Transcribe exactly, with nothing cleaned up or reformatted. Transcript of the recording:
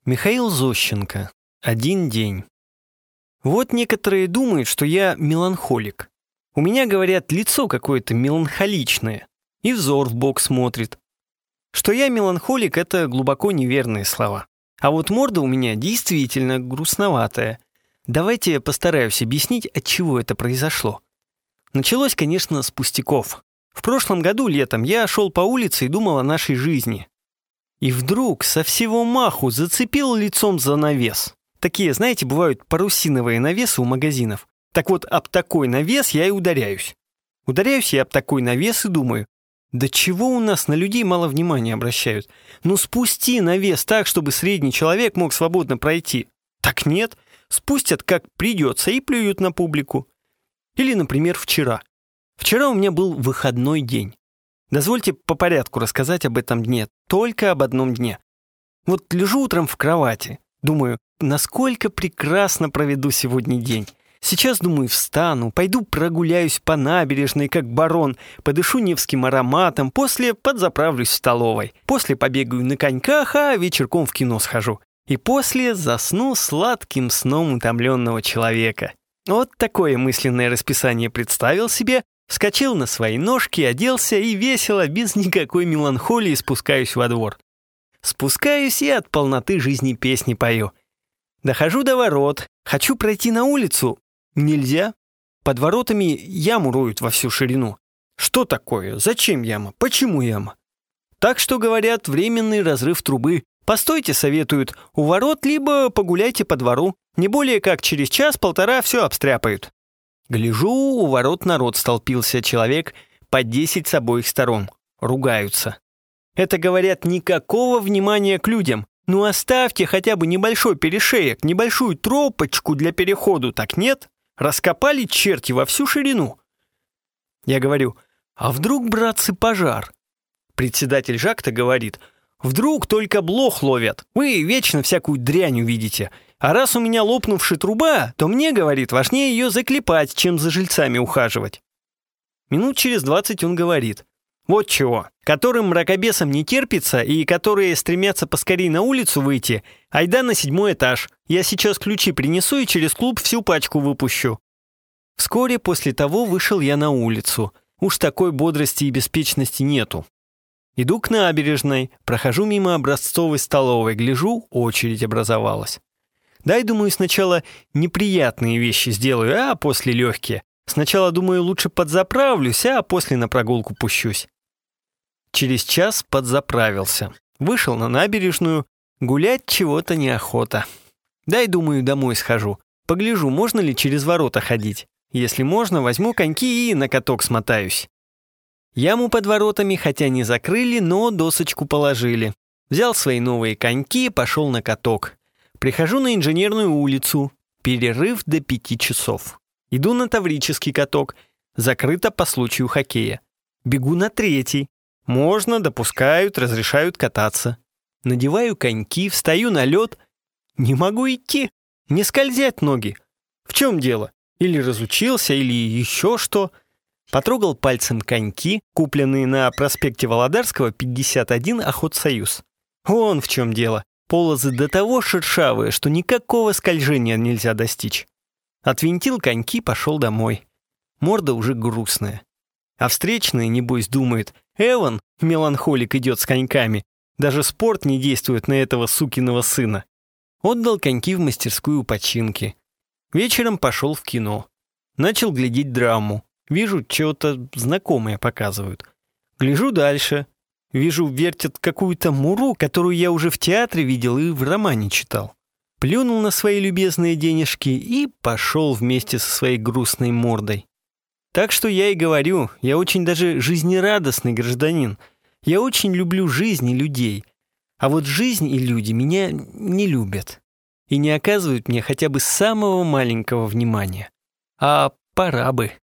Михаил Зощенко. Один день. Вот некоторые думают, что я меланхолик. У меня, говорят, лицо какое-то меланхоличное, и взор в бок смотрит. Что я меланхолик — это глубоко неверные слова. А вот морда у меня действительно грустноватая. Давайте я постараюсь объяснить, от чего это произошло. Началось, конечно, с пустяков. В прошлом году летом я шел по улице и думал о нашей жизни. И вдруг со всего маху зацепил лицом за навес. Такие, знаете, бывают парусиновые навесы у магазинов. Так вот, об такой навес я и ударяюсь. Ударяюсь я об такой навес и думаю, да чего у нас на людей мало внимания обращают? Ну спусти навес так, чтобы средний человек мог свободно пройти. Так нет, спустят как придется и плюют на публику. Или, например, вчера. Вчера у меня был выходной день. Дозвольте по порядку рассказать об этом дне, только об одном дне. Вот лежу утром в кровати, думаю, насколько прекрасно проведу сегодня день. Сейчас, думаю, встану, пойду прогуляюсь по набережной, как барон, подышу невским ароматом, после подзаправлюсь в столовой, после побегаю на коньках, а вечерком в кино схожу. И после засну сладким сном утомленного человека. Вот такое мысленное расписание представил себе, вскочил на свои ножки, оделся и весело, без никакой меланхолии спускаюсь во двор. Спускаюсь и от полноты жизни песни пою. Дохожу до ворот, хочу пройти на улицу. Нельзя. Под воротами яму роют во всю ширину. Что такое? Зачем яма? Почему яма? Так что, говорят, временный разрыв трубы. Постойте, советуют, у ворот, либо погуляйте по двору. Не более как через час-полтора все обстряпают. Гляжу, у ворот народ столпился, человек по десять с обоих сторон. Ругаются. Это, говорят, никакого внимания к людям. Ну оставьте хотя бы небольшой перешеек, небольшую тропочку для переходу, так нет? Раскопали черти во всю ширину. Я говорю, а вдруг, братцы, пожар? Председатель Жак-то говорит, вдруг только блох ловят, вы вечно всякую дрянь увидите. А раз у меня лопнувшая труба, то мне, говорит, важнее ее заклепать, чем за жильцами ухаживать. Минут через двадцать он говорит, вот чего, которым мракобесам не терпится и которые стремятся поскорей на улицу выйти, айда на седьмой этаж. Я сейчас ключи принесу и через клуб всю пачку выпущу. Вскоре после того вышел я на улицу. Уж такой бодрости и беспечности нету. Иду к набережной, прохожу мимо образцовой столовой, гляжу, очередь образовалась. Дай, думаю, сначала неприятные вещи сделаю, а после легкие. Сначала, думаю, лучше подзаправлюсь, а после на прогулку пущусь. Через час подзаправился. Вышел на набережную, гулять чего-то неохота. Дай, думаю, домой схожу. Погляжу, можно ли через ворота ходить. Если можно, возьму коньки и на каток смотаюсь. Яму под воротами, хотя не закрыли, но досочку положили. Взял свои новые коньки, пошел на каток. Прихожу на Инженерную улицу. Перерыв до пяти часов. Иду на Таврический каток. Закрыто по случаю хоккея. Бегу на третий. Можно, допускают, разрешают кататься. Надеваю коньки, встаю на лед. Не могу идти. Не скользят ноги. В чем дело? Или разучился, или еще что. Потрогал пальцем коньки, купленные на проспекте Володарского, пятьдесят один, Охотсоюз. Вон в чем дело. Полозы до того шершавые, что никакого скольжения нельзя достичь. Отвинтил коньки, пошел домой. Морда уже грустная. А встречный, небось, думает, Эван, меланхолик, идет с коньками. Даже спорт не действует на этого сукиного сына. Отдал коньки в мастерскую починки. Вечером пошел в кино. Начал глядеть драму. Вижу, чего-то знакомое показывают. Гляжу дальше. Вижу, вертят какую-то муру, которую я уже в театре видел и в романе читал. Плюнул на свои любезные денежки и пошел вместе со своей грустной мордой. Так что я и говорю, я очень даже жизнерадостный гражданин. Я очень люблю жизнь и людей. А вот жизнь и люди меня не любят. И не оказывают мне хотя бы самого маленького внимания. А пора бы.